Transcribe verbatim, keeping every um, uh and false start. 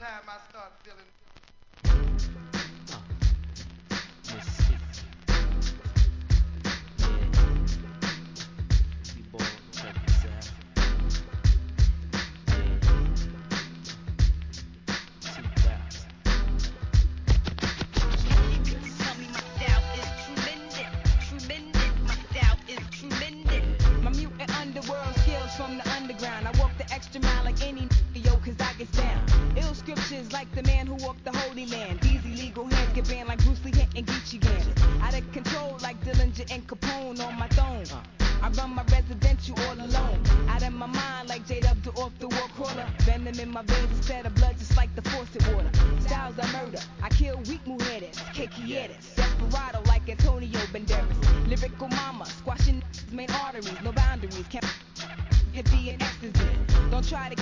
time I start feeling. From the underground, I walk the extra mile like any yo, cause I get down. Ill scriptures like the man who walked the Holy Land. Easy legal hands get banned like Bruce Lee hitting Geechee Gann. Out of control like Dillinger and Capone on my throne. I run my residential all alone. Out of my mind like J-Dub off the wall crawler. Venom in my veins instead of blood just like the faucet water. Styles I murder, I kill weak mujeres, Kekieres. Desperado like Antonio Banderas. Lyrical mama, squashing main arteries, no boundaries. Can't it be an ecstasy. Don't try to